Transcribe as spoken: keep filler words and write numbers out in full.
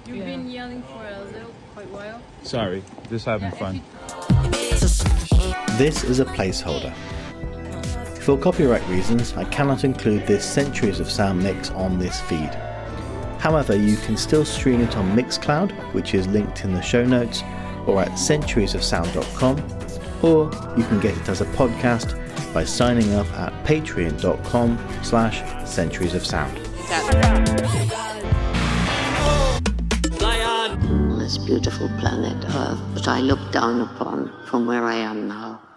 You've yeah. been yelling for a little quite while. Sorry, just having yeah, fun. You... This is a placeholder. For copyright reasons, I cannot include this Centuries of Sound mix on this feed. However, you can still stream it on Mixcloud, which is linked in the show notes, or at centuries of sound dot com, or you can get it as a podcast by signing up at patreon dot com slash centuries of sound. This beautiful planet Earth that I look down upon from where I am now.